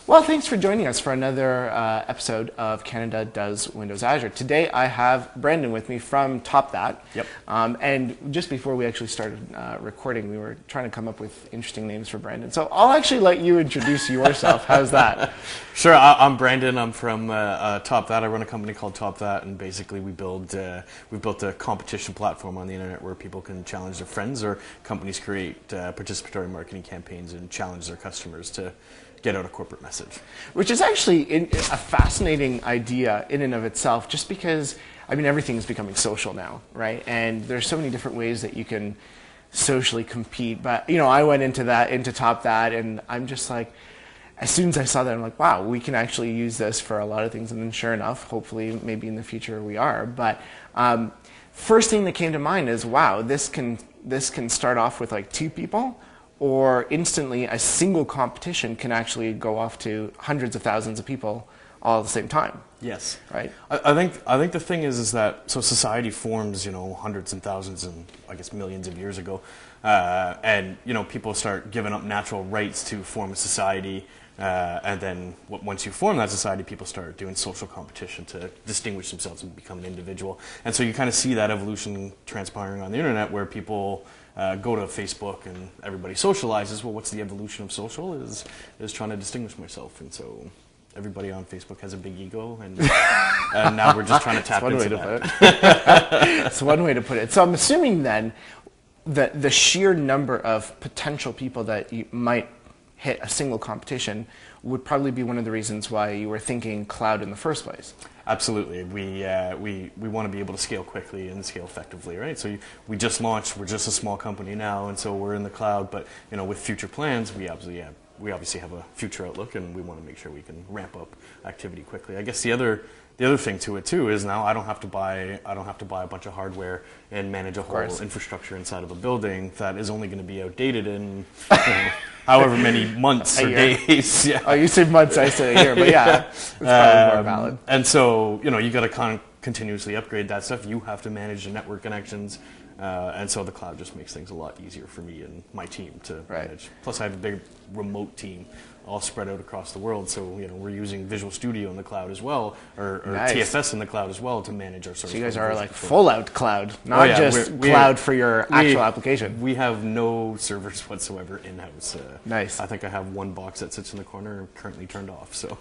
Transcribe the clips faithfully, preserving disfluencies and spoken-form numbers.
Well, thanks for joining us for another uh, episode of Canada Does Windows Azure. Today I have Brandon with me from TopThat. Yep. Um, and just before we actually started uh, recording, we were trying to come up with interesting names for Brandon. So I'll actually let you introduce yourself. How's that? Sure. I, I'm Brandon. I'm from uh, uh, TopThat. I run a company called TopThat, and basically we build uh, we built a competition platform on the internet where people can challenge their friends, or companies create uh, participatory marketing campaigns and challenge their customers to get out a corporate message. Which is actually in, a fascinating idea in and of itself, just because, I mean, everything's becoming social now, right? And there's so many different ways that you can socially compete. But, you know, I went into that, into TopThat, and I'm just like, as soon as I saw that, I'm like, wow, we can actually use this for a lot of things. And then sure enough, hopefully, maybe in the future we are. But um, first thing that came to mind is, wow, this can, this can start off with like two people, or instantly a single competition can actually go off to hundreds of thousands of people all at the same time. Yes. Right? I, I think I think the thing is is that so society forms, you know, hundreds and thousands and I guess millions of years ago, uh, and you know people start giving up natural rights to form a society. Uh, and then w once you form that society, people start doing social competition to distinguish themselves and become an individual. And so you kind of see that evolution transpiring on the internet, where people uh, go to Facebook and everybody socializes. Well, what's the evolution of social? Is is trying to distinguish myself. And so everybody on Facebook has a big ego, and, and now we're just trying to tap That's one into way that. to put it. That's one way to put it. So I'm assuming then that the sheer number of potential people that you might hit a single competition would probably be one of the reasons why you were thinking cloud in the first place. Absolutely. We, uh, we, we want to be able to scale quickly and scale effectively, right? So you, we just launched, we're just a small company now, and so we're in the cloud, but you know, with future plans, we obviously have, we obviously have a future outlook, and we want to make sure we can ramp up activity quickly. I guess the other The other thing to it too is now I don't have to buy I don't have to buy a bunch of hardware and manage a whole infrastructure inside of a building that is only going to be outdated in you know, however many months or days. Yeah. Oh, you say months, I say a year, but yeah, it's probably um, more valid. And so you know you got to con continuously upgrade that stuff. You have to manage the network connections, uh, and so the cloud just makes things a lot easier for me and my team to right. manage. Plus, I have a big remote team, all spread out across the world. So you know we're using Visual Studio in the cloud as well, or, or nice. T F S in the cloud as well to manage our service. So you guys are like full out cloud, not oh, yeah. just we're, cloud we're, for your actual we, application. We have no servers whatsoever in house. Uh, nice. I think I have one box that sits in the corner, currently turned off. So,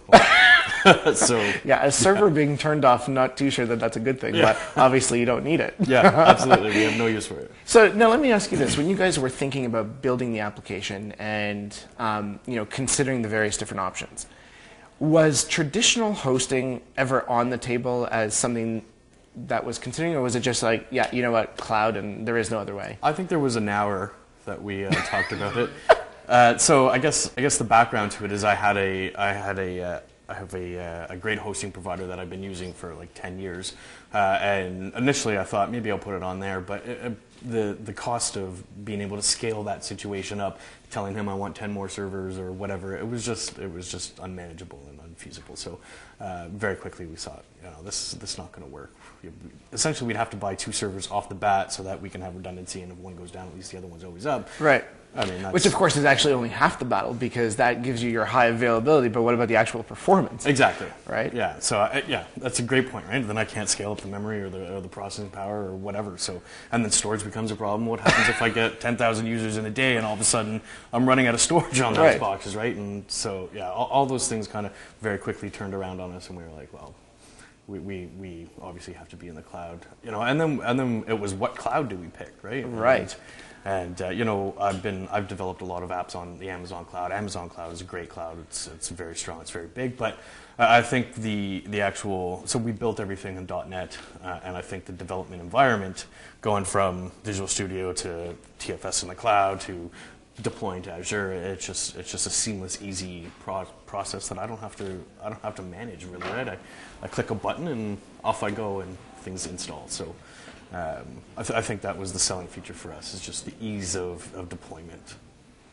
so yeah, a server yeah. being turned off. Not too sure that that's a good thing, yeah. but obviously you don't need it. Yeah, absolutely. We have no use for it. So now let me ask you this: when you guys were thinking about building the application and um, you know considering the various different options, was traditional hosting ever on the table as something that was considering, or was it just like, yeah, you know what, cloud, and there is no other way? I think there was an hour that we uh, talked about it. Uh, so I guess I guess the background to it is I had a I had a uh, I have a uh, a great hosting provider that I've been using for like ten years, uh, and initially I thought maybe I'll put it on there, but it, it, the the cost of being able to scale that situation up, telling him I want ten more servers or whatever, it was just it was just unmanageable and unfeasible. So uh, very quickly we saw, you know, this this is not going to work. Essentially, we'd have to buy two servers off the bat so that we can have redundancy, and if one goes down, at least the other one's always up. Right. I mean, that's, which of course is actually only half the battle, because that gives you your high availability, but what about the actual performance? Exactly. Right? Yeah. So uh, yeah, that's a great point, right? Then I can't scale up the memory or the, or the processing power or whatever. So and then storage becomes a problem. What happens if I get ten thousand users in a day and all of a sudden I'm running out of storage on those right. boxes, right? And so yeah, all, all those things kind of very quickly turned around on us, and we were like, well, we, we we obviously have to be in the cloud, you know. And then and then it was, what cloud do we pick, right? Right. And, And uh, you know, I've been I've developed a lot of apps on the Amazon cloud. Amazon cloud is a great cloud. It's it's very strong. It's very big. But uh, I think the the actual so we built everything in dot net, uh, and I think the development environment, going from Visual Studio to T F S in the cloud to deploying to Azure, it's just it's just a seamless, easy pro process that I don't have to I don't have to manage really. Right? I, I click a button and off I go, and things install. So. Um, I, th I think that was the selling feature for us, is just the ease of, of deployment.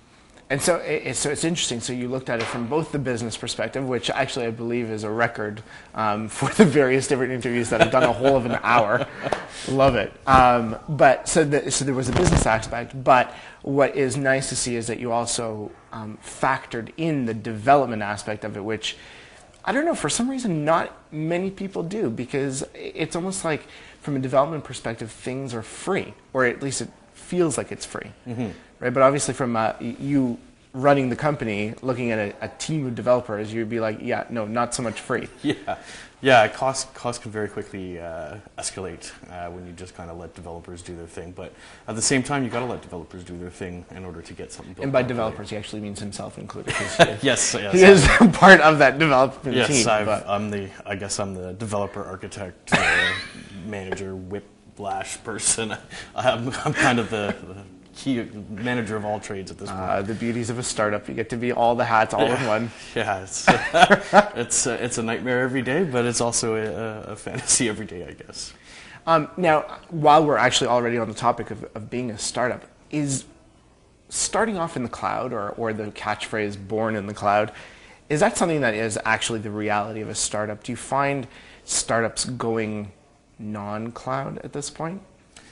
And so, it, so it's interesting. So you looked at it from both the business perspective, which actually I believe is a record um, for the various different interviews that I've done, a whole of an hour. Love it. Um, but so, the, so there was a business aspect. But what is nice to see is that you also um, factored in the development aspect of it, which I don't know, for some reason, not many people do, because it's almost like from a development perspective, things are free, or at least it feels like it's free. Mm-hmm. Right, but obviously from uh, you running the company, looking at a, a team of developers, you'd be like, yeah, no, not so much free. Yeah, yeah. Cost cost can very quickly uh, escalate uh, when you just kind of let developers do their thing. But at the same time, you got to let developers do their thing in order to get something built. And by properly. developers, he actually means himself included. yes, yes. He is part of that development yes, team. Yes, but. I'm the. I guess I'm the developer, architect, uh, manager, whiplash person. I'm, I'm kind of the. the key manager of all trades at this point. Uh, the beauties of a startup, you get to be all the hats all yeah. in one. Yeah, it's uh, it's uh, it's a nightmare every day, but it's also a, a fantasy every day, I guess. Um, now, while we're actually already on the topic of, of being a startup, is starting off in the cloud, or, or the catchphrase "born in the cloud," is that something that is actually the reality of a startup? Do you find startups going non-cloud at this point?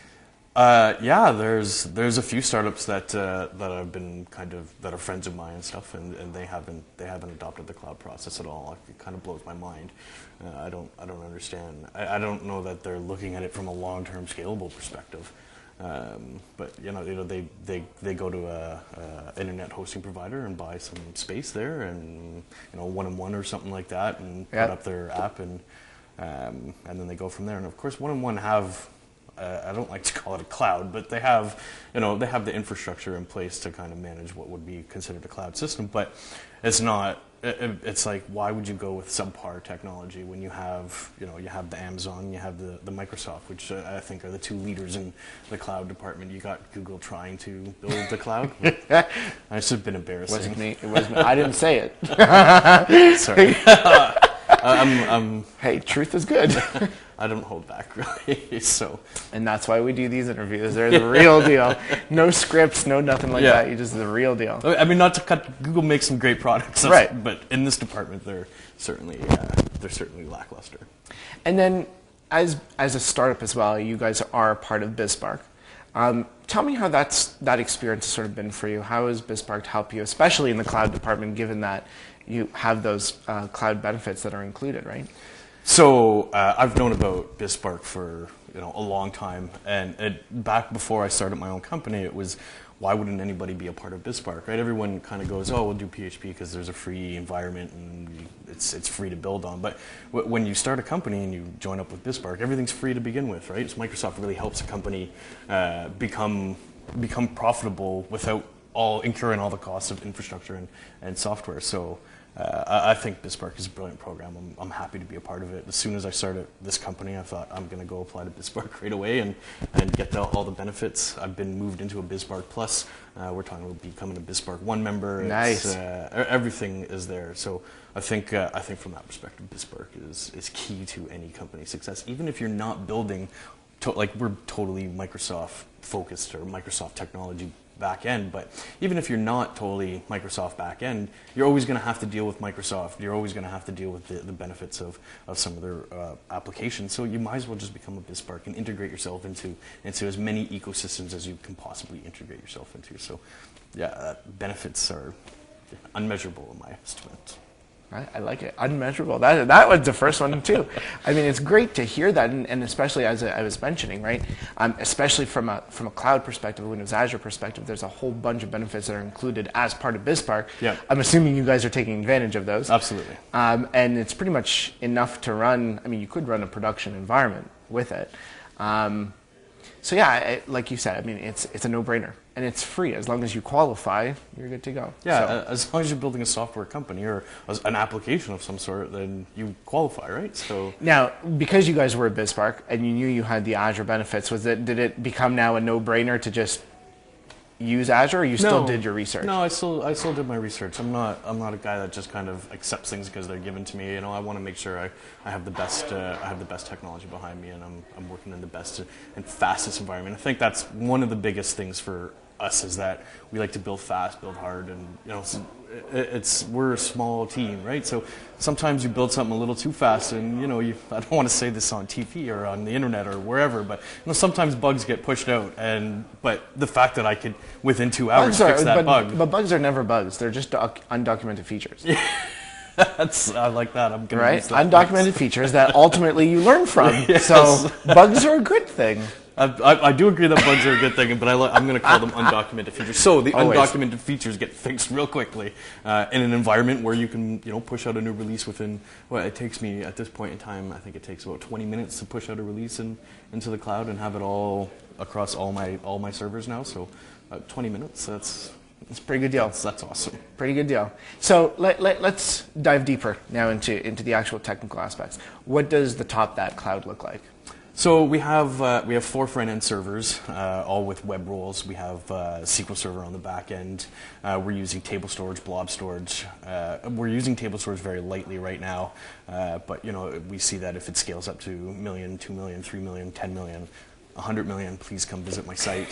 Uh, yeah, there's there's a few startups that uh, that have been kind of that are friends of mine and stuff, and, and they haven't they haven't adopted the cloud process at all. It kind of blows my mind. Uh, I don't I don't understand. I, I don't know that they're looking at it from a long-term scalable perspective. Um, but you know, you know, they, they, they go to a, a internet hosting provider and buy some space there, and you know, one on one or something like that, and yep. put up their app, and um, and then they go from there. And of course, one on one have. Uh, I don't like to call it a cloud, but they have, you know, they have the infrastructure in place to kind of manage what would be considered a cloud system. But it's not. It, it's like, why would you go with subpar technology when you have, you know, you have the Amazon, you have the, the Microsoft, which uh, I think are the two leaders in the cloud department. You got Google trying to build the cloud. It's just been embarrassing. Wasn't me. It wasn't. I didn't say it. Sorry. I'm, I'm, hey, truth is good. I don't hold back, really. So, and that's why we do these interviews. They're the real deal. No scripts, no nothing like yeah. that. You just the real deal. I mean, not to cut. Google makes some great products, right? But in this department, they're certainly uh, they're certainly lackluster. And then, as as a startup as well, you guys are part of BizSpark. Um, tell me how that's that experience has sort of been for you. How has BizSpark helped you, especially in the cloud department, given that you have those uh, cloud benefits that are included, right? So uh, I've known about BizSpark for you know a long time, and it, back before I started my own company, it was why wouldn't anybody be a part of BizSpark, right? Everyone kind of goes, oh, we'll do P H P because there's a free environment and it's it's free to build on. But w when you start a company and you join up with BizSpark, everything's free to begin with, right? So Microsoft really helps a company uh, become become profitable without all incurring all the costs of infrastructure and, and software. So. Uh, I, I think BizSpark is a brilliant program. I'm, I'm happy to be a part of it. As soon as I started this company, I thought I'm going to go apply to BizSpark right away and, and get the, all the benefits. I've been moved into a BizSpark Plus. Uh, we're talking about becoming a BizSpark One member. Nice. It's, uh, everything is there. So I think uh, I think from that perspective, BizSpark is is key to any company success. Even if you're not building, to, like we're totally Microsoft focused or Microsoft technology back end, but even if you're not totally Microsoft back end, you're always going to have to deal with Microsoft. You're always going to have to deal with the, the benefits of, of some of their uh, applications. So you might as well just become a BizSpark and integrate yourself into into as many ecosystems as you can possibly integrate yourself into. So yeah, uh, benefits are unmeasurable in my estimate. I, I like it. Unmeasurable. That that was the first one too. I mean, it's great to hear that, and, and especially as I was mentioning, right? Um, especially from a from a cloud perspective, a Windows Azure perspective, there's a whole bunch of benefits that are included as part of BizSpark. Yeah. I'm assuming you guys are taking advantage of those. Absolutely. Um, and it's pretty much enough to run. I mean, you could run a production environment with it. Um, so yeah, it, like you said, I mean, it's it's a no-brainer. And it's free. As long as you qualify, you're good to go. Yeah, so. As long as you're building a software company or an application of some sort, then you qualify, right? So now, because you guys were at BizSpark and you knew you had the Azure benefits, was it did it become now a no-brainer to just use Azure, or you still no, did your research? No, I still I still did my research. I'm not I'm not a guy that just kind of accepts things because they're given to me. You know, I want to make sure I, I have the best uh, I have the best technology behind me, and I'm I'm working in the best and fastest environment. I think that's one of the biggest things for us is that we like to build fast, build hard, and you know, it's, it's we're a small team, right? So sometimes you build something a little too fast, and you know, you, I don't want to say this on T V or on the internet or wherever, but you know, sometimes bugs get pushed out, and but the fact that I could within two hours bugs fix are, that but, bug. But bugs are never bugs; they're just doc- undocumented features. That's I like that. I'm gonna right? use that Undocumented next. features that ultimately you learn from. Yes. So bugs are a good thing. I, I, I do agree that bugs are a good thing, but I li- I'm going to call them undocumented features. So the Always. undocumented features get fixed real quickly uh, in an environment where you can, you know, push out a new release within. Well, it takes me at this point in time, I think it takes about twenty minutes to push out a release in, into the cloud and have it all across all my all my servers now. So uh, twenty minutes. That's It's a pretty good deal. that's, that's awesome. Pretty good deal. So let, let, let's dive deeper now into, into the actual technical aspects. What does the Top That cloud look like? So we have uh, we have four front-end servers, uh, all with web roles. We have uh, S Q L Server on the back end. Uh, we're using table storage, blob storage. Uh, we're using table storage very lightly right now, uh, but you know, we see that if it scales up to a million, two million, three million, ten million, one hundred million, please come visit my site.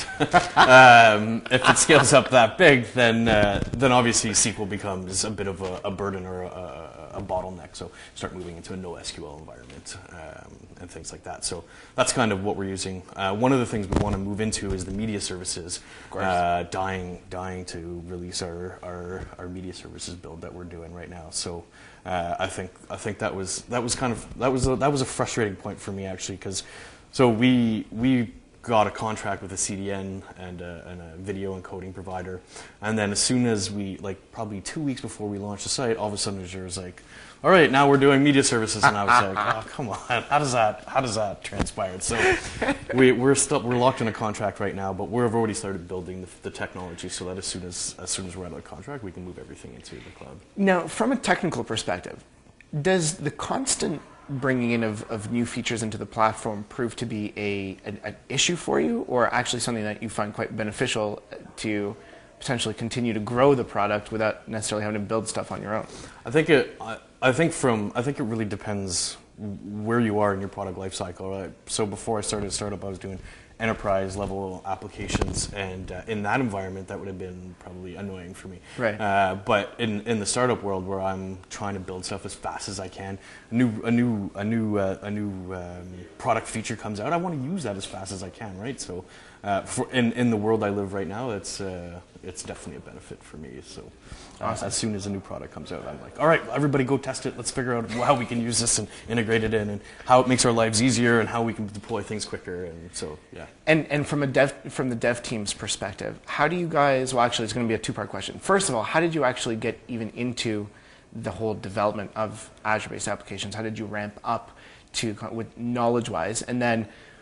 um, if it scales up that big, then uh, then obviously S Q L becomes a bit of a, a burden or a, a bottleneck. So start moving into a NoSQL environment um, and things like that. So that's kind of what we're using. Uh, one of the things we want to move into is the media services. Uh, dying dying to release our, our our media services build that we're doing right now. So uh, I think I think that was that was kind of that was a, that was a frustrating point for me actually, because. So we we got a contract with a C D N and a, and a video encoding provider, and then as soon as we, like probably two weeks before we launched the site, all of a sudden Azure was like, "All right, now we're doing media services," and I was like, "Oh, come on, how does that how does that transpire?" So we we're still we're locked in a contract right now, but we've already started building the, the technology so that as soon as as soon as we're out of the contract, we can move everything into the cloud. Now, from a technical perspective, does the constant bringing in of, of new features into the platform prove to be a an, an issue for you, or actually something that you find quite beneficial to potentially continue to grow the product without necessarily having to build stuff on your own? I think it. I, I think from. I think it really depends where you are in your product lifecycle. Right? So before I started a startup, I was doing enterprise level applications, and uh, in that environment, that would have been probably annoying for me. Right. Uh, but in in the startup world, where I'm trying to build stuff as fast as I can, a new a new a new uh, a new um, product feature comes out, I want to use that as fast as I can, right? So, uh, for in in the world I live right now, it's uh, it's definitely a benefit for me. So. Uh, Awesome. As soon as a new product comes out, I'm like, all right, everybody go test it. Let's figure out how we can use this and integrate it in, and how it makes our lives easier, and how we can deploy things quicker. And so, yeah. And and from a dev from the dev team's perspective, how do you guys? Well, actually, it's going to be a two-part question. First of all, how did you actually get even into the whole development of Azure-based applications? How did you ramp up to with knowledge-wise? And then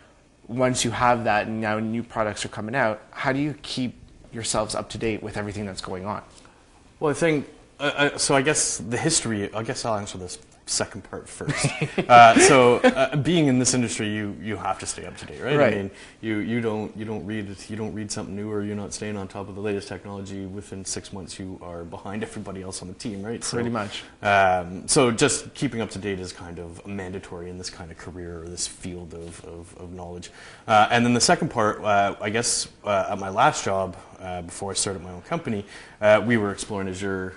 once you have that, and now new products are coming out, how do you keep yourselves up to date with everything that's going on? Well, I think, uh, uh, so I guess the history, I guess I'll answer this second part first. uh, so uh, being in this industry, you, you have to stay up to date, right? Right. I mean, you, you don't you don't read you don't read something new, or you're not staying on top of the latest technology. Within six months, you are behind everybody else on the team, right? Pretty so, much. Um, so just keeping up to date is kind of mandatory in this kind of career or this field of, of, of knowledge. Uh, and then the second part, uh, I guess, uh, at my last job, uh, before I started my own company, uh, we were exploring Azure.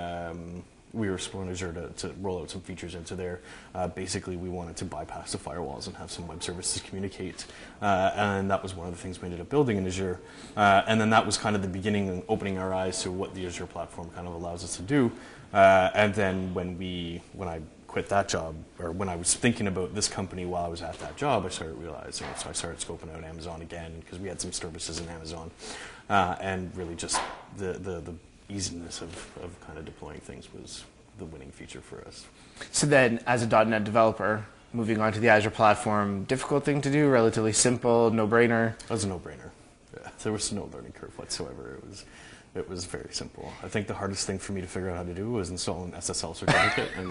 Um, we were exploring Azure to, to roll out some features into there. Uh, basically, we wanted to bypass the firewalls and have some web services communicate. Uh, and that was one of the things we ended up building in Azure. Uh, and then that was kind of the beginning and opening our eyes to what the Azure platform kind of allows us to do. Uh, and then when we, when I quit that job, or when I was thinking about this company while I was at that job, I started realizing, so I started scoping out Amazon again, because we had some services in Amazon. Uh, and really just the, the, the easiness of, of kind of deploying things was the winning feature for us. So then, as a dot net developer, moving on to the Azure platform, difficult thing to do, relatively simple, no-brainer? That was a no-brainer. Yeah, there was no learning curve whatsoever. It was, it was very simple. I think the hardest thing for me to figure out how to do was install an S S L certificate, and,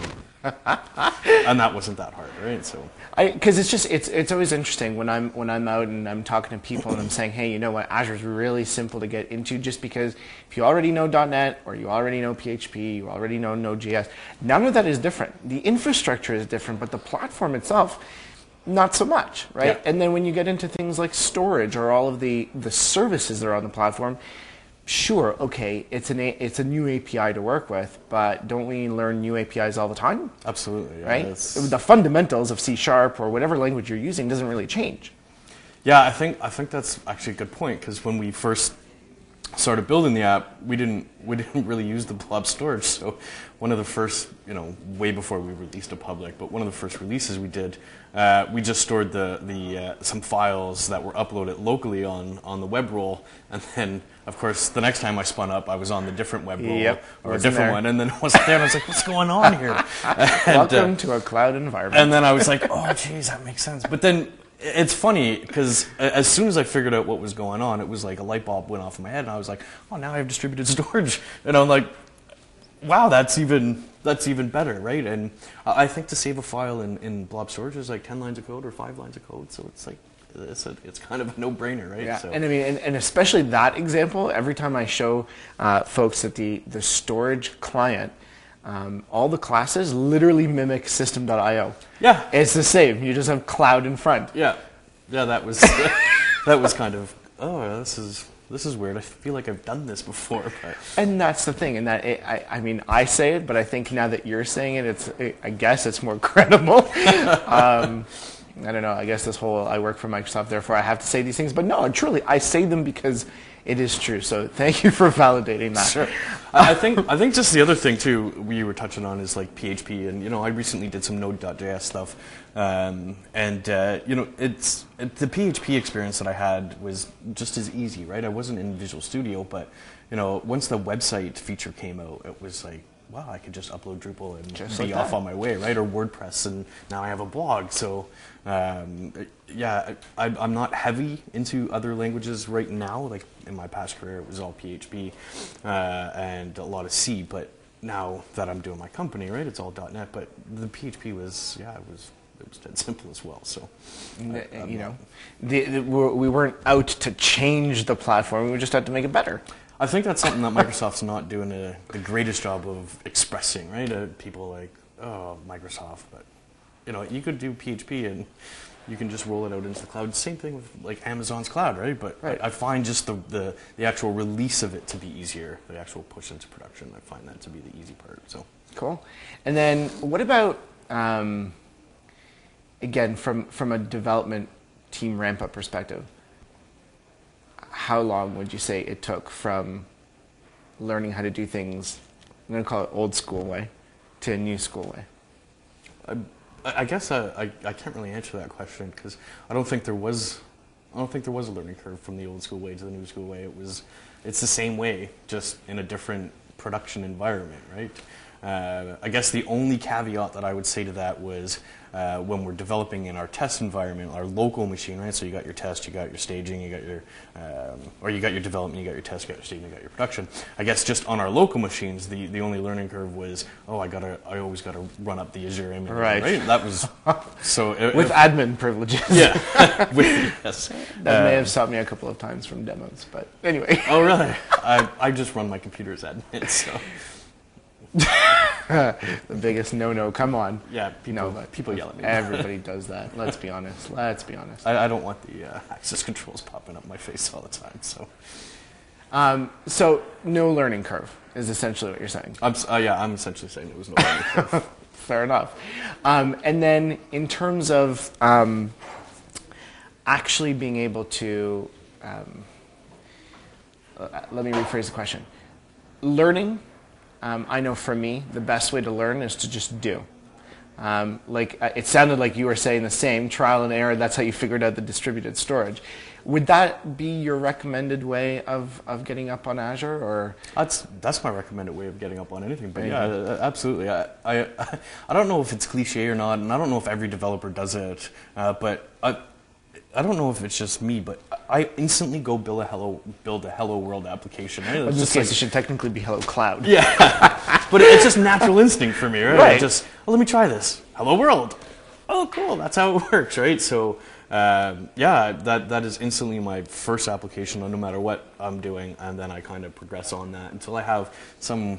and that wasn't that hard, right? So, because it's just it's it's always interesting when I'm when I'm out and I'm talking to people and I'm saying, hey, you know what, Azure is really simple to get into, just because if you already know dot net or you already know P H P, you already know Node.js, none of that is different. The infrastructure is different, but the platform itself, not so much, right? Yeah. And then when you get into things like storage or all of the, the services that are on the platform, sure, okay, it's an a, it's a new A P I to work with, but don't we learn new A P Is all the time? Absolutely, yeah, right? it's- The fundamentals of C Sharp or whatever language you're using doesn't really change. Yeah, I think I think that's actually a good point, because when we first started building the app, we didn't we didn't really use the blob storage. So one of the first, you know, way before we released to public, but one of the first releases we did, uh, we just stored the the uh, some files that were uploaded locally on on the web roll, and then of course the next time I spun up, I was on the different web roll Yep, or a wasn't different there. one, and then it wasn't there. And I was like, what's going on here? And, Welcome uh, to a cloud environment. and then I was like, oh, geez, that makes sense. But then it's funny, because as soon as I figured out what was going on, it was like a light bulb went off in my head, and I was like, oh, now I have distributed storage. And I'm like, wow, that's even that's even better, right? And I think to save a file in, in blob storage is like ten lines of code or five lines of code, so it's like, it's, a, it's kind of a no-brainer, right? Yeah, So, and I mean, and, and especially that example, every time I show uh, folks that the, the storage client, um, all the classes literally mimic system dot i o. yeah, It's the same. You just have cloud in front. yeah, yeah. That was that was kind of, oh, this is this is weird. I feel like I've done this before, but And that's the thing. And that it, I, I mean, I say it, but I think now that you're saying it, it's it, I guess it's more credible. um, I don't know. I guess this whole I work for Microsoft, therefore I have to say these things. But no, truly, I say them because it is true. So thank you for validating that. Sure. I I think I think just the other thing too we were touching on is like P H P, and you know I recently did some Node dot J S stuff, um, and uh, you know it's it, the P H P experience that I had was just as easy, right? I wasn't in Visual Studio, but you know once the website feature came out, it was like, wow, I could just upload Drupal and Just be like off that. on my way, right? Or WordPress, and now I have a blog. So, um, yeah, I, I'm not heavy into other languages right now. Like in my past career, it was all P H P uh, and a lot of C. But now that I'm doing my company, right, it's all .NET. But the P H P was, yeah, it was it was dead simple as well. So, The- I- I'm you not- know, the, the, we're, we weren't out to change the platform. We just had to make it better. I think that's something that Microsoft's not doing a, the greatest job of expressing, right? Uh, people like, oh, Microsoft, but you know, you could do P H P and you can just roll it out into the cloud. Same thing with like Amazon's cloud, right? But Right. I, I find just the, the the actual release of it to be easier, the actual push into production. I find that to be the easy part. So Cool. And then what about, um, again, from, from a development team ramp-up perspective, how long would you say it took from learning how to do things, I'm going to call it old school way, to a new school way? I, I guess I, I I can't really answer that question because I don't think there was I don't think there was a learning curve from the old school way to the new school way. It was it's the same way, just in a different production environment, right? Uh, I guess the only caveat that I would say to that was uh, when we're developing in our test environment, our local machine, right? So you got your test, you got your staging, you got your, um, or you got your development, you got your test, you got your staging, you got your production. I guess just on our local machines, the, the only learning curve was, oh, I gotta, I always gotta run up the Azure image, Right. right? That was so. It, With it- admin privileges. yeah, With- yes. That may Uh, have stopped me a couple of times from demos, but anyway. Oh, really? I, I just run my computer as admin, so. The biggest no-no, come on. Yeah, people, No, but people yell at me. Everybody does that. Let's be honest. Let's be honest. I, I don't want the uh, access controls popping up my face all the time, so. Um, so no learning curve is essentially what you're saying. I'm, s- uh, yeah, I'm essentially saying there was no learning curve. Fair enough. Um, and then in terms of um, actually being able to, um, uh, let me rephrase the question. Learning, um, I know for me, the best way to learn is to just do. Um, like uh, it sounded like you were saying the same, trial and error, that's how you figured out the distributed storage. Would that be your recommended way of, of getting up on Azure, or? That's that's my recommended way of getting up on anything. But yeah, Anything. uh, absolutely. I, I I don't know if it's cliche or not, and I don't know if every developer does it. Uh, but I I don't know if it's just me, but I instantly go build a hello build a Hello World application. Right? In It's this just case, like- it should technically be Hello Cloud. yeah, but it's just natural instinct for me, right? Right. I just well, let me try this. Hello World. Oh, cool. That's how it works, right? So. Um, yeah, that that is instantly my first application, no matter what I'm doing, and then I kind of progress on that until I have some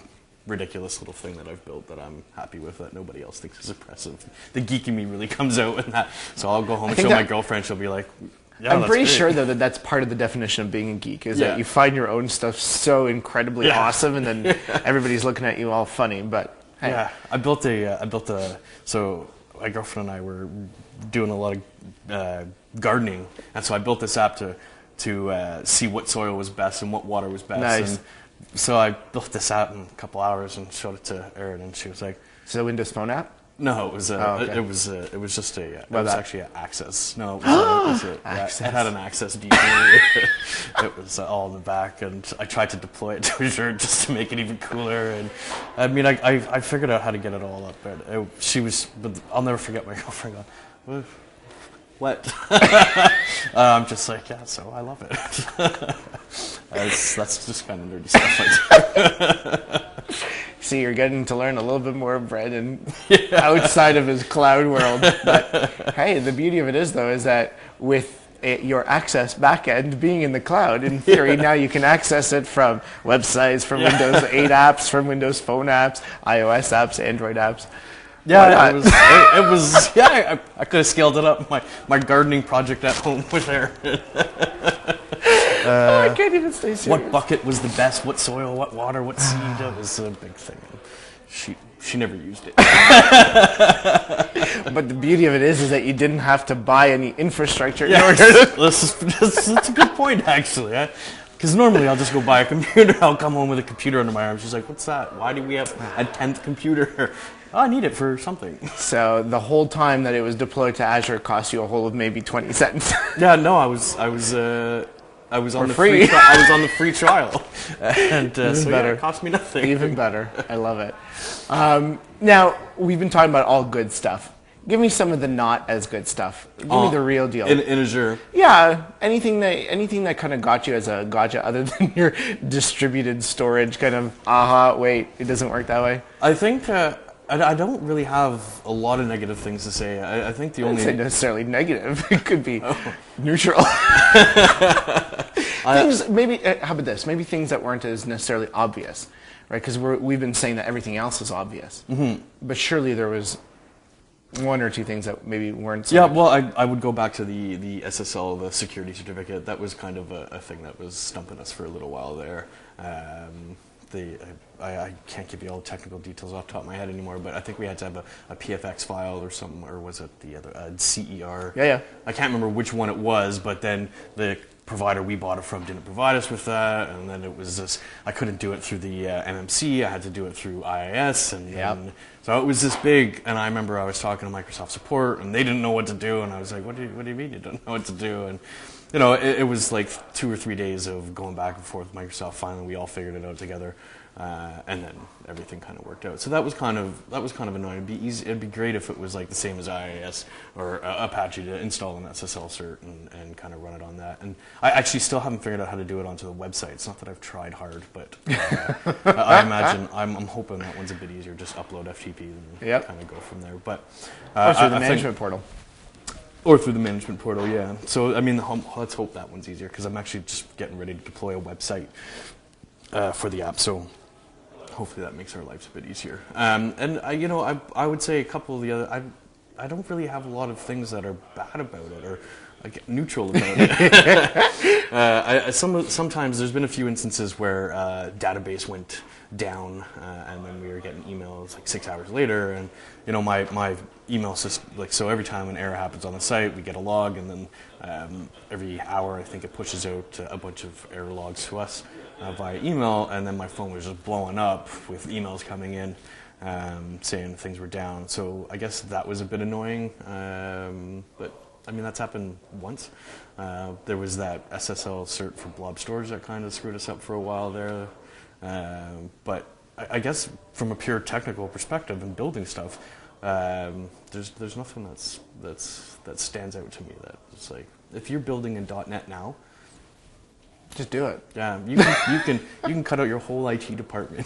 ridiculous little thing that I've built that I'm happy with that nobody else thinks is impressive. The geek in me really comes out in that. So I'll go home and show my girlfriend. She'll be like, yeah, I'm that's pretty great. sure though that that's part of the definition of being a geek is Yeah. that you find your own stuff so incredibly Yeah. awesome, and then everybody's looking at you all funny. But hey. Yeah, I built a, uh, I built a, so my girlfriend and I were doing a lot of uh, gardening, and so I built this app to, to uh, see what soil was best and what water was best. Nice. And so I built this app in a couple hours and showed it to Erin, and she was like, Is it a Windows Phone app? no, it was a, Oh, okay. it, it was a, it was just a, uh, it Well, was that- actually an Access. No, it was, a, it, was a, yeah, Access. it had an Access D V D. It was uh, all in the back, and I tried to deploy it to Azure just to make it even cooler. And I mean, I, I, I figured out how to get it all up, but it, she was, but I'll never forget my girlfriend going, what? uh, I'm just like, yeah, so I love it. that's, that's just kind of nerdy stuff I do. See, you're getting to learn a little bit more of Brandon outside of his cloud world. But hey, the beauty of it is, though, is that with it, your Access backend being in the cloud, in theory, now you can access it from websites, from Yeah. Windows eight apps, from Windows Phone apps, iOS apps, Android apps. Why Yeah, not? it was. It, it was. Yeah, I, I could have scaled it up. My my gardening project at home was there. Oh, I can't even stay serious. What bucket was the best? What soil? What water? What seed? That was a big thing. She she never used it. But the beauty of it is, is that you didn't have to buy any infrastructure in Yeah, order to. this is, this, that's a good point actually. Because normally I'll just go buy a computer. I'll come home with a computer under my arm. She's like, "What's that? Why do we have a tenth computer?" Oh, I need it for something. So the whole time that it was deployed to Azure cost you a whole of maybe twenty cents. Yeah, no, I was I was uh, I was on For the free. free. tri- I was on the free trial, and uh, Even so better. yeah, it cost me nothing. Even better. I love it. Um, now, we've been talking about all good stuff. Give me some of the not as good stuff. Give me Oh, the real deal. in, in Azure. yeah, anything that anything that kind of got you as a gotcha other than your distributed storage kind of, aha, wait, it doesn't work that way. I think uh, I, I don't really have a lot of negative things to say. I, I think the I wouldn't say only necessarily negative. It could be Oh. neutral. things, maybe, uh, how about this? Maybe things that weren't as necessarily obvious, right? Because we've been saying that everything else is obvious. Mm-hmm. But surely there was one or two things that maybe weren't so yeah, much. well, I, I would go back to the, the S S L, the security certificate. That was kind of a, a thing that was stumping us for a little while there. Um, the I, I can't give you all the technical details off the top of my head anymore, but I think we had to have a, a P F X file or something, or was it the other uh, C E R? Yeah, yeah. I can't remember which one it was, but then the provider we bought it from didn't provide us with that, and then it was this. I couldn't do it through the uh, M M C. I had to do it through I I S, and Yep. then, so it was this big. And I remember I was talking to Microsoft support, and they didn't know what to do, and I was like, "What do you, what do you mean you don't know what to do?" And you know, it, it was like two or three days of going back and forth with Microsoft. Finally, we all figured it out together. Uh, and then everything kind of worked out. So that was kind of that was kind of annoying. It'd be easy. It'd be great if it was like the same as I I S or uh, Apache to install an S S L cert and, and kind of run it on that. And I actually still haven't figured out how to do it onto the website. It's not that I've tried hard, but uh, I, I imagine I'm, I'm hoping that one's a bit easier. Just upload F T P and Yep. kind of go from there. But uh, Or through I- the I think- management portal. or through the management portal, yeah. So I mean, hum- let's hope that one's easier because I'm actually just getting ready to deploy a website uh, for the app. So. Hopefully that makes our lives a bit easier. Um, and I, you know, I, I would say a couple of the other. I, I don't really have a lot of things that are bad about it or like neutral about it. uh, I, I- some sometimes there's been a few instances where uh, database went down, uh, and then we were getting emails like six hours later, and you know my my email system like so every time an error happens on the site, we get a log, and then um, every hour I think it pushes out a bunch of error logs to us. Uh, via email, and then my phone was just blowing up with emails coming in um, saying things were down. So I guess that was a bit annoying, um, but I mean that's happened once. Uh, there was that S S L cert for blob storage that kind of screwed us up for a while there. Um, but I, I guess from a pure technical perspective and building stuff, um, there's there's nothing that's that's that stands out to me that it's like if you're building in .NET now. Just do it. Yeah, you can, you can you can cut out your whole I T department.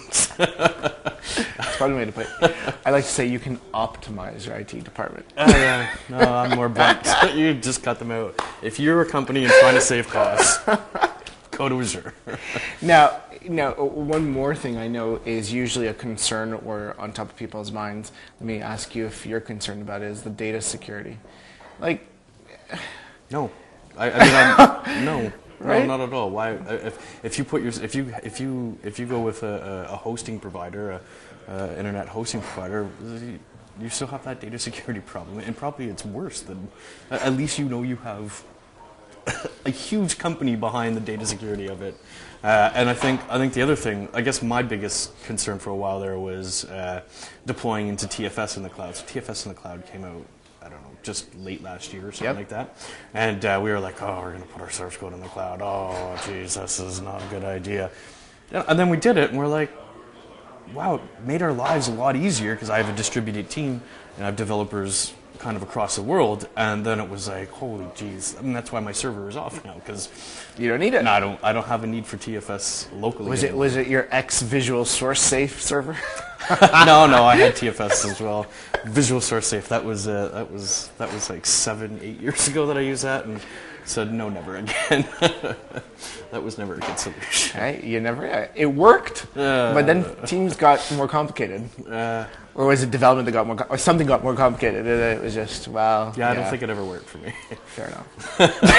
That's one way to put it. I like to say you can optimize your I T department. Oh, yeah. No, I'm more blunt. You just cut them out. If you're a company and trying to save costs, go to Azure. Now, now, one more thing I know is usually a concern or on top of people's minds. Let me ask you if you're concerned about it, is the data security. Like, no, I, I mean, I'm, no, right? no, not at all. Why? If if you put your if you if you if you go with a, a hosting provider, a, a internet hosting provider, you still have that data security problem, and probably it's worse than. At least you know you have a huge company behind the data security of it. Uh, and I think I think the other thing, I guess my biggest concern for a while there was uh, deploying into T F S in the cloud. So T F S in the cloud came out, I don't know, just late last year or something yep. like that. And uh, we were like, oh, we're going to put our source code in the cloud. Oh, geez, this is not a good idea. And then we did it, and we're like, wow, it made our lives a lot easier because I have a distributed team and I have developers kind of across the world, and then it was like, holy jeez. I mean, that's why my server is off now, because you don't need it. No, I don't. I don't have a need for T F S locally. Was it was it your ex Visual Source Safe server? no, no, I had T F S as well. Visual Source Safe. That was uh, that was that was like seven, eight years ago that I used that, and said no, never again. That was never a good solution. Right? You never. It worked, uh, but then teams got more complicated. Uh, Or was it development that got more, or something got more complicated? And it was just, well. Yeah, I yeah. don't think it ever worked for me. Fair enough.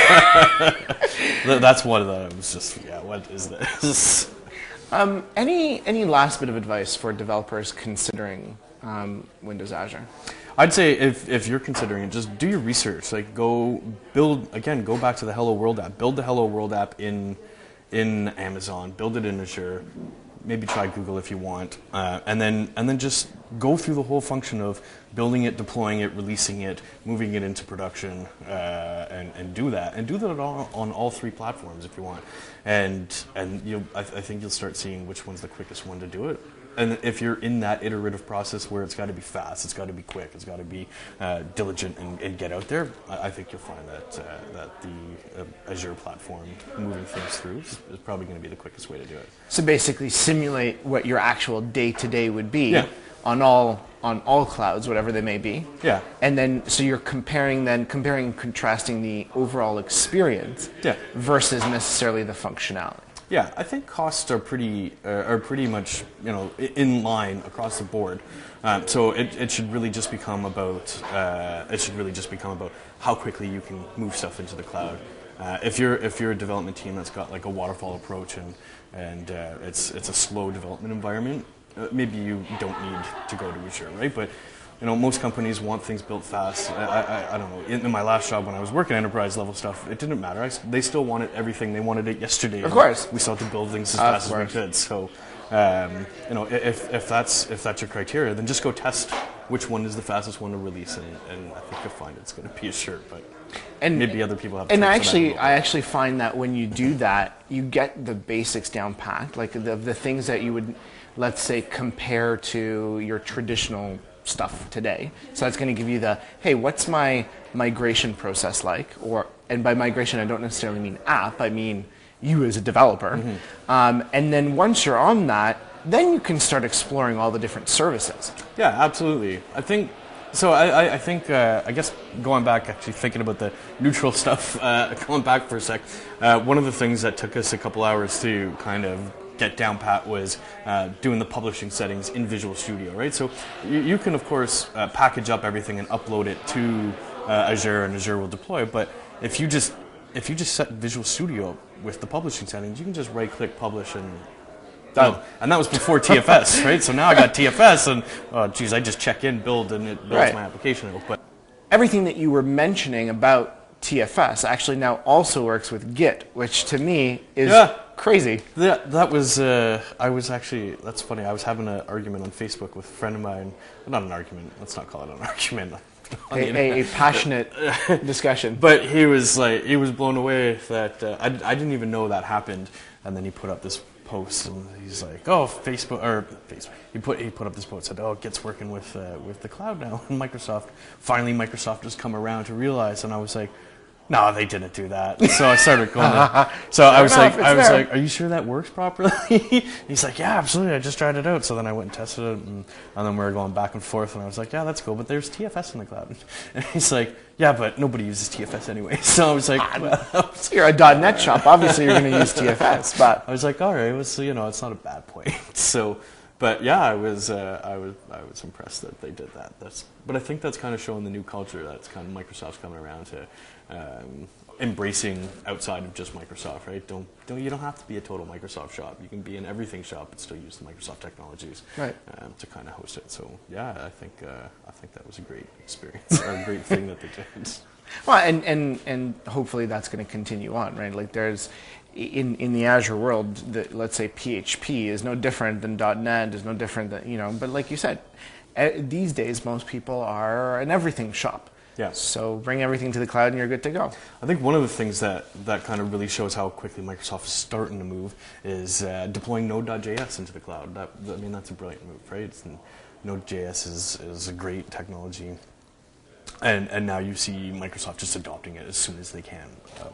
That's one of them. It was just, yeah, what is this? Um, any any last bit of advice for developers considering um, Windows Azure? I'd say if, if you're considering it, just do your research. Like, go build, again, go back to the Hello World app. Build the Hello World app in in Amazon. Build it in Azure. Maybe try Google if you want, uh, and then and then just go through the whole function of building it, deploying it, releasing it, moving it into production, uh, and and do that, and do that on, on all three platforms if you want, and and you I, I think you'll start seeing which one's the quickest one to do it. And if you're in that iterative process where it's got to be fast, it's got to be quick, it's got to be uh, diligent and, and get out there, I, I think you'll find that uh, that the uh, Azure platform moving things through is, is probably going to be the quickest way to do it. So basically, simulate what your actual day to day would be yeah. on all on all clouds, whatever they may be. Yeah. And then, so you're comparing then comparing and contrasting the overall experience yeah. versus necessarily the functionality. Yeah, I think costs are pretty uh, are pretty much you know in line across the board. Um, so it, it should really just become about uh, it should really just become about how quickly you can move stuff into the cloud. Uh, if you're if you're a development team that's got like a waterfall approach and and uh, it's it's a slow development environment, uh, maybe you don't need to go to Azure, right? But you know, most companies want things built fast. I, I, I don't know. In, in my last job, when I was working enterprise level stuff, it didn't matter. I, they still wanted everything. They wanted it yesterday. Of course. We still had to build things as Of fast course. as we could. So, um, you know, if if that's if that's your criteria, then just go test which one is the fastest one to release, and, and I think you'll find it's going to be Azure. But and maybe other people have. And actually, I actually find that when you do that, you get the basics down packed, like the the things that you would, let's say, compare to your traditional stuff today. So that's going to give you the, hey, what's my migration process like? Or, and by migration, I don't necessarily mean app, I mean you as a developer. Mm-hmm. Um, and then once you're on that, then you can start exploring all the different services. Yeah, absolutely. I think, so I, I, I think, uh, I guess going back, actually thinking about the neutral stuff, uh, going back for a sec, uh, one of the things that took us a couple hours to kind of get down pat was uh, doing the publishing settings in Visual Studio, right? So you, you can, of course, uh, package up everything and upload it to uh, Azure, and Azure will deploy it. But if you just if you just set Visual Studio up with the publishing settings, you can just right-click publish and done. And that was before T F S, right? So now I got T F S, and oh, geez, I just check in, build, and it builds right. my application. But everything that you were mentioning about T F S actually now also works with Git, which to me is yeah. crazy. That, that was, uh, I was actually, that's funny, I was having an argument on Facebook with a friend of mine. Not an argument, let's not call it an argument. A, a, a passionate discussion. But he was like, he was blown away that, uh, I, I didn't even know that happened. And then he put up this post and he's like, oh, Facebook, or Facebook. He put, he put up this post, said, oh, Git's working with, uh, with the cloud now. And Microsoft, finally Microsoft has come around to realize. And I was like, No, they didn't do that. So I started going. To, so I was enough, like, I was fair. like, "Are you sure that works properly?" He's like, "Yeah, absolutely. I just tried it out." So then I went and tested it, and, and then we were going back and forth. And I was like, "Yeah, that's cool, but there's T F S in the cloud." And he's like, "Yeah, but nobody uses T F S anyway." So I was like, well, You're a dot net shop. Obviously, you're going to use T F S, but I was like, "All right, it was, you know, it's not a bad point." So, but yeah, I was, uh, I was, I was impressed that they did that. That's, but I think that's kind of showing the new culture. That's kind of Microsoft's coming around to. Um, embracing outside of just Microsoft, right? Don't, don't you don't have to be a total Microsoft shop. You can be an everything shop but still use the Microsoft technologies, right. um, to kind of host it. So yeah, I think uh, I think that was a great experience, or a great thing that they did. Well, and, and, and hopefully that's going to continue on, right? Like there's, in, in the Azure world, the, let's say P H P is no different than .NET, is no different than, you know, but like you said, eh, these days most people are an everything shop. Yeah. So bring everything to the cloud and you're good to go. I think one of the things that, that kind of really shows how quickly Microsoft is starting to move is uh, deploying Node.js into the cloud. That, I mean, that's a brilliant move, right? It's, Node.js is, is a great technology. And, and now you see Microsoft just adopting it as soon as they can. Um,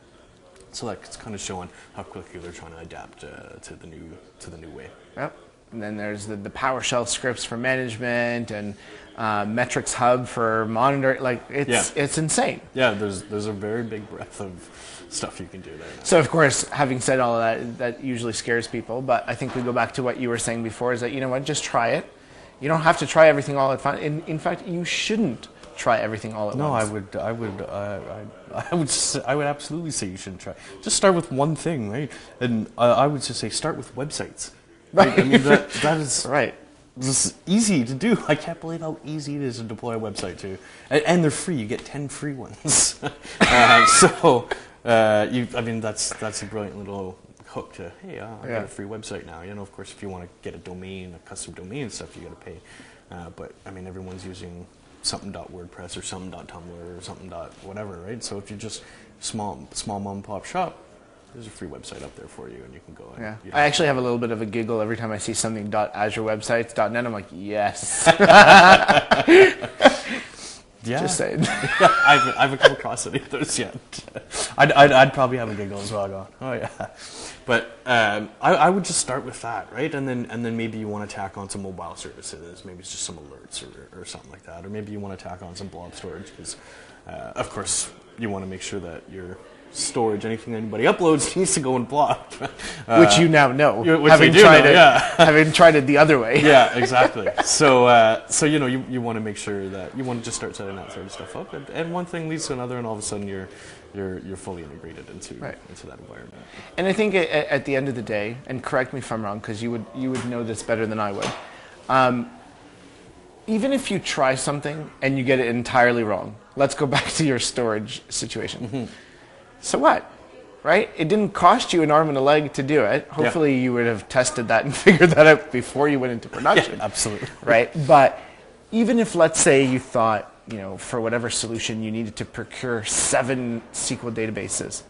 so that's kind of showing how quickly they're trying to adapt uh, to the new to the new way. Yep. And then there's the, the PowerShell scripts for management and uh, Metrics Hub for monitoring. Like it's Yeah. it's insane. Yeah, there's there's a very big breadth of stuff you can do there now. So of course, having said all of that, that usually scares people. But I think we go back to what you were saying before: is that, you know what, just try it. You don't have to try everything all at once. In, in fact, you shouldn't try everything all at No, once. I would, I would, uh, I, I would, s- I would absolutely say you shouldn't try. Just start with one thing, right? And uh, I would just say start with websites. Right? I mean, that that is Right. just easy to do. I can't believe how easy it is to deploy a website to, and, and they're free. You get ten free ones. uh, so, uh, you, I mean, that's that's a brilliant little hook to, hey, uh, I Yeah. got a free website now. You know, of course, if you want to get a domain, a custom domain and stuff, you got to pay. Uh, but I mean, everyone's using something.wordpress or something.tumblr or something dot whatever, right? So if you're just small small mom and pop shop, there's a free website up there for you, and you can go. And Yeah. you I actually have a little bit of a giggle every time I see something .azure websites .net. I'm like, yes. yeah. Just saying. I haven't, I haven't come across any of those yet. I'd, I'd, I'd probably have a giggle as well. Going, oh yeah, but um, I, I would just start with that, right? And then and then maybe you want to tack on some mobile services. Maybe it's just some alerts or, or something like that. Or maybe you want to tack on some blob storage because, uh, of course, you want to make sure that your storage, anything anybody uploads, needs to go in blob. Uh, Which you now know, you- which having I do tried know, it, yeah. having tried it the other way. Yeah, exactly. So, uh, so you know, you, you want to make sure that you want to just start setting that sort of stuff up, and, and one thing leads to another, and all of a sudden you're you're you're fully integrated into Right. into that environment. And I think at, at the end of the day, and correct me if I'm wrong, because you would you would know this better than I would. Um, even if you try something and you get it entirely wrong, let's go back to your storage situation. Mm-hmm. So what? Right? It didn't cost you an arm and a leg to do it. Hopefully you would have tested that and figured that out before you went into production. Yeah, absolutely. Right? But even if, let's say, you thought, you know, for whatever solution you needed to procure seven S Q L databases.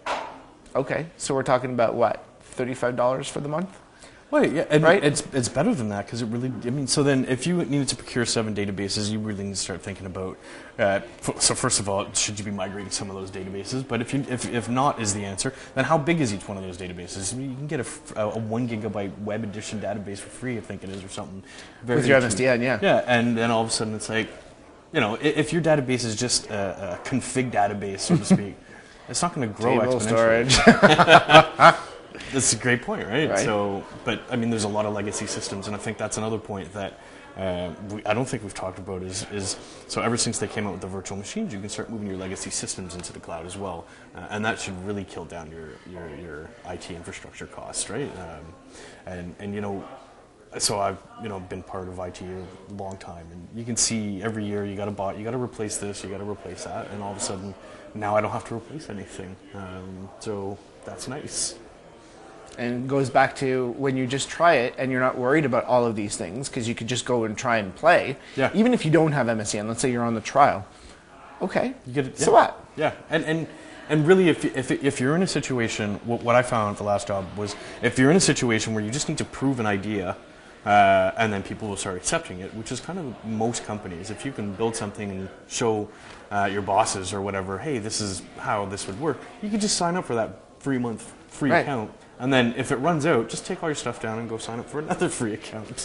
Okay, so we're talking about what? thirty-five dollars for the month? Well, yeah, and Right? it's it's better than that because it really. I mean, so then if you needed to procure seven databases, you really need to start thinking about. Uh, f- so first of all, should you be migrating some of those databases? But if you if if not is the answer, then how big is each one of those databases? I mean, you can get a, f- a, a one gigabyte web edition database for free, I think it is, or something. Very With your cheap. M S D N, yeah. Yeah, and then all of a sudden it's like, you know, i- if your database is just a, a config database, so to speak, it's not going to grow Table exponentially. storage. That's a great point, right? Right. So, but I mean, there's a lot of legacy systems, and I think that's another point that uh, we, I don't think we've talked about. Is is so ever since they came out with the virtual machines, you can start moving your legacy systems into the cloud as well, uh, and that should really kill down your your, your I T infrastructure costs, right? Um, and and you know. So I've you know been part of I T a long time, and you can see every year you got to buy, you got to replace this, you got to replace that, and all of a sudden now I don't have to replace anything. Um, so that's nice. And it goes back to when you just try it and you're not worried about all of these things because you could just go and try and play. Yeah. Even if you don't have M S D N, let's say you're on the trial. Okay. You get it. So yeah. what? Yeah, and and and really, if if if you're in a situation, what what I found at the last job was if you're in a situation where you just need to prove an idea, Uh, and then people will start accepting it, which is kind of most companies. If you can build something and show uh, your bosses or whatever, hey, this is how this would work, you can just sign up for that free month free right. account. And then if it runs out, just take all your stuff down and go sign up for another free account.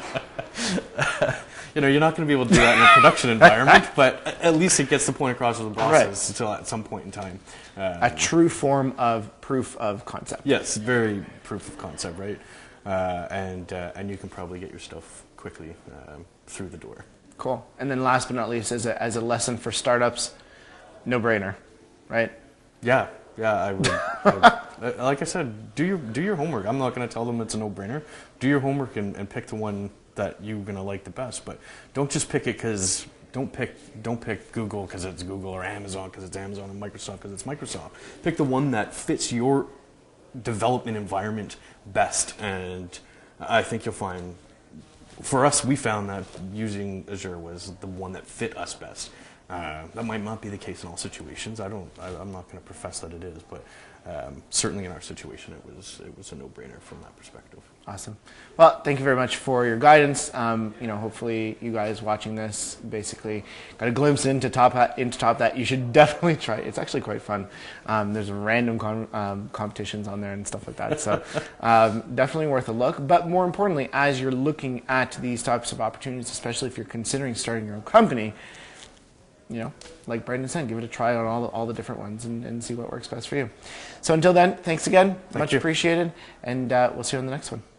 You know, you're not going to be able to do that in a production environment, but at least it gets the point across to the bosses right. until at some point in time. Um, a true form of proof of concept. Yes, very proof of concept, right? Uh, and uh, and you can probably get your stuff quickly um, through the door. Cool. And then last but not least, as a, as a lesson for startups, no brainer, right? Yeah, yeah. I would, I would, like I said, do your do your homework. I'm not going to tell them it's a no brainer. Do your homework and, and pick the one that you're going to like the best. But don't just pick it because don't pick don't pick Google because it's Google or Amazon because it's Amazon and Microsoft because it's Microsoft. Pick the one that fits your development environment best, and I think you'll find, for us, we found that using Azure was the one that fit us best. Uh, that might not be the case in all situations. I don't. I, I'm not going to profess that it is, but um, certainly in our situation, it was it was a no-brainer from that perspective. Awesome. Well, thank you very much for your guidance. Um, you know, hopefully you guys watching this basically got a glimpse into top hat, into top that. You should definitely try it. It's actually quite fun. Um, there's random com um, competitions on there and stuff like that. So um, definitely worth a look. But more importantly, as you're looking at these types of opportunities, especially if you're considering starting your own company, you know, like Brandon said, give it a try on all the, all the different ones and, and see what works best for you. So until then, thanks again. Thank Much you. appreciated. And uh, we'll see you on the next one.